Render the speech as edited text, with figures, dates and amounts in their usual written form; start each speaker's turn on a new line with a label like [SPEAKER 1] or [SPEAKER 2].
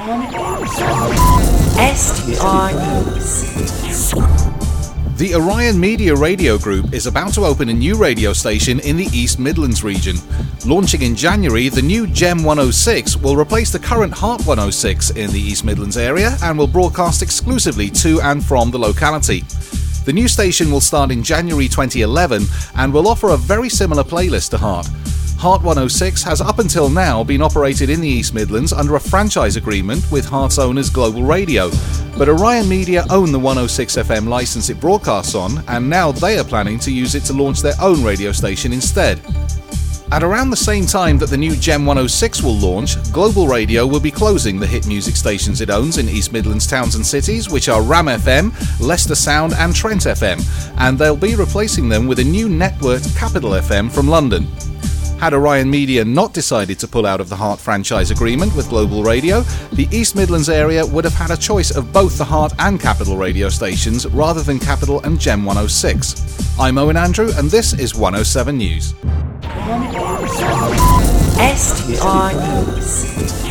[SPEAKER 1] STR News.
[SPEAKER 2] The Orion Media Radio Group is about to open a new radio station in the East Midlands region. Launching in January, the new Gem 106 will replace the current Heart 106 in the East Midlands area and will broadcast exclusively to and from the locality. The new station will start in January 2011 and will offer a very similar playlist to Heart. Heart 106 has up until now been operated in the East Midlands under a franchise agreement with Heart's owners Global Radio, but Orion Media own the 106 FM licence it broadcasts on, and now they are planning to use it to launch their own radio station instead. At around the same time that the new Gem 106 will launch, Global Radio will be closing the hit music stations it owns in East Midlands towns and cities, which are Ram FM, Leicester Sound and Trent FM, and they'll be replacing them with a new networked Capital FM from London. Had Orion Media not decided to pull out of the Heart franchise agreement with Global Radio, the East Midlands area would have had a choice of both the Heart and Capital radio stations rather than Capital and Gem 106. I'm Owen Andrew and this is 107 News.
[SPEAKER 1] STR News.